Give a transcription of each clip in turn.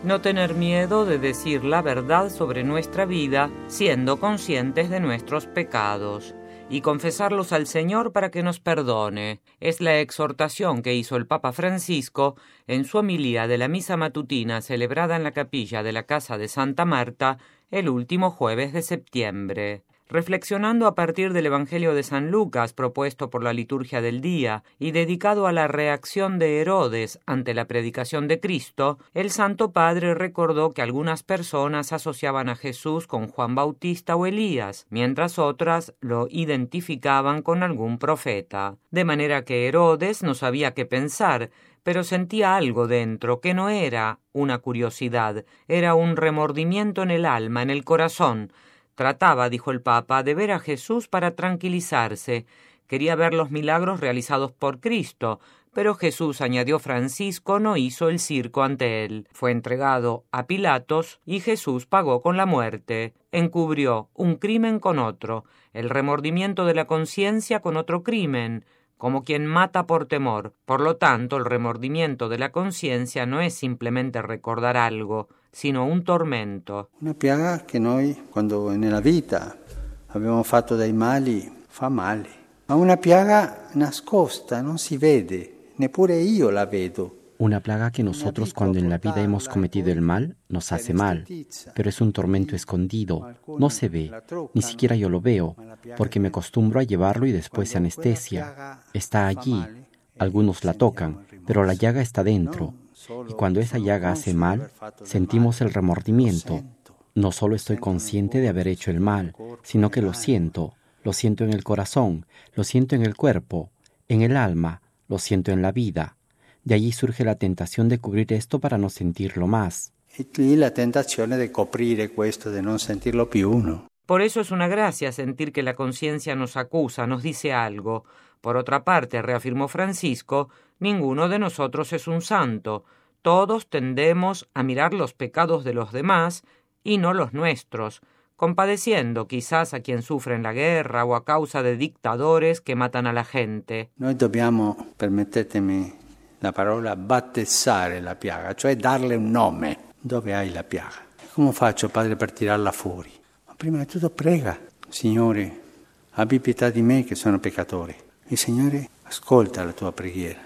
No tener miedo de decir la verdad sobre nuestra vida, siendo conscientes de nuestros pecados, y confesarlos al Señor para que nos perdone. Es la exhortación que hizo el Papa Francisco en su homilía de la misa matutina celebrada en la capilla de la Casa de Santa Marta el último jueves de septiembre. Reflexionando a partir del Evangelio de San Lucas propuesto por la liturgia del día y dedicado a la reacción de Herodes ante la predicación de Cristo, el Santo Padre recordó que algunas personas asociaban a Jesús con Juan Bautista o Elías, mientras otras lo identificaban con algún profeta. De manera que Herodes no sabía qué pensar, pero sentía algo dentro que no era una curiosidad, era un remordimiento en el alma, en el corazón. Trataba, dijo el Papa, de ver a Jesús para tranquilizarse. Quería ver los milagros realizados por Cristo, pero Jesús, añadió Francisco, no hizo el circo ante él. Fue entregado a Pilatos y Jesús pagó con la muerte. Encubrió un crimen con otro, el remordimiento de la conciencia con otro crimen, como quien mata por temor. Por lo tanto, el remordimiento de la conciencia no es simplemente recordar algo, sino un tormento. Una piaga che noi, quando nella vita abbiamo fatto dei mali, fa male. Ma una piaga nascosta, non si vede, neppure io la vedo. Una plaga que nosotros cuando en la vida hemos cometido el mal nos hace mal, pero es un tormento escondido, no se ve, ni siquiera yo lo veo, porque me acostumbro a llevarlo y después se anestesia. Está allí, algunos la tocan, pero la llaga está dentro, y cuando esa llaga hace mal, sentimos el remordimiento. No solo estoy consciente de haber hecho el mal, sino que lo siento en el corazón, lo siento en el cuerpo, en el alma, lo siento en la vida. De allí surge la tentación de cubrir esto para no sentirlo más. Y la tentación de coprire questo, de no sentirlo più uno. Por eso es una gracia sentir que la conciencia nos acusa, nos dice algo. Por otra parte, reafirmó Francisco, ninguno de nosotros es un santo. Todos tendemos a mirar los pecados de los demás y no los nuestros, compadeciendo quizás a quien sufre en la guerra o a causa de dictadores que matan a la gente. Noi dobbiamo, permettetemi la parola, battezzare la piaga, cioè darle un nome. Dove hai la piaga? Come faccio, Padre, per tirarla fuori? Ma prima di tutto prega, Signore, abbi pietà di me che sono peccatore. Il Signore ascolta la tua preghiera.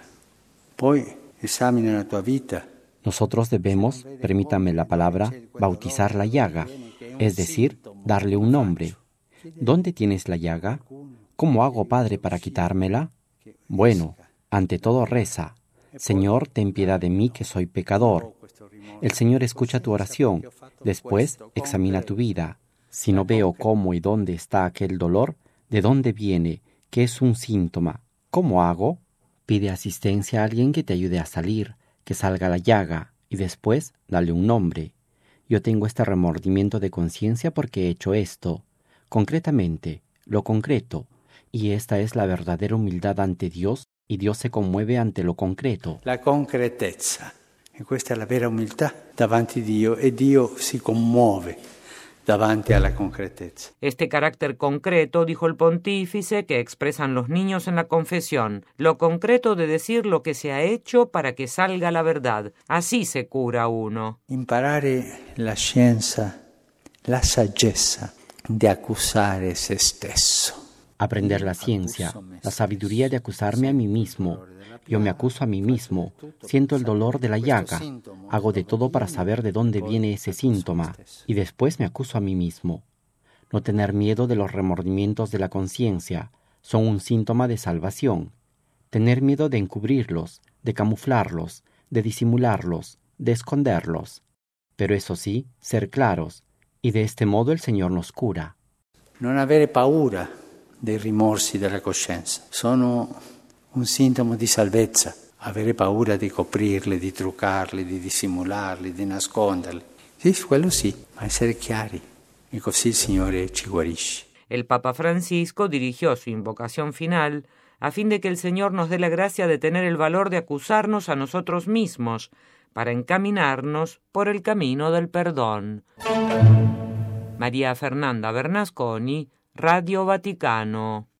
Poi esamina la tua vita. Nosotros debemos, permítame la palabra, bautizar la llaga, es decir, darle un nombre. ¿Dónde tienes la llaga? ¿Cómo hago, Padre, para quitármela? Bueno, ante todo reza. Señor, ten piedad de mí que soy pecador. El Señor escucha tu oración, después examina tu vida. Si no veo cómo y dónde está aquel dolor, ¿de dónde viene? ¿Qué es un síntoma? ¿Cómo hago? Pide asistencia a alguien que te ayude a salir, que salga la llaga, y después dale un nombre. Yo tengo este remordimiento de conciencia porque he hecho esto. Concretamente, lo concreto. Y esta es la verdadera humildad ante Dios, y Dios se conmueve ante lo concreto. La concretezza. E questa è la vera umiltà davanti a Dio, e Dio si commuove davanti alla concretezza. Este carácter concreto, dijo el pontífice, que expresan los niños en la confesión, lo concreto de decir lo que se ha hecho para que salga la verdad. Así se cura uno. Imparare la scienza, la saggezza di accusare se stesso. Aprender la ciencia, la sabiduría de acusarme a mí mismo. Yo me acuso a mí mismo, siento el dolor de la llaga, hago de todo para saber de dónde viene ese síntoma, y después me acuso a mí mismo. No tener miedo de los remordimientos de la conciencia, son un síntoma de salvación. Tener miedo de encubrirlos, de camuflarlos, de disimularlos, de esconderlos. Pero eso sí, ser claros, y de este modo el Señor nos cura. Non avere paura dei rimorsi della coscienza, sono un sintomo di salvezza. Avere paura di coprirli, di truccarli, di dissimularli, di nasconderli. Sì, quello sì, ma essere chiari. E così il Signore ci guarisce. El Papa Francisco dirigió su invocación final a fin de que el Señor nos dé la gracia de tener el valor de acusarnos a nosotros mismos para encaminarnos por el camino del perdón. María Fernanda Bernasconi, Radio Vaticano.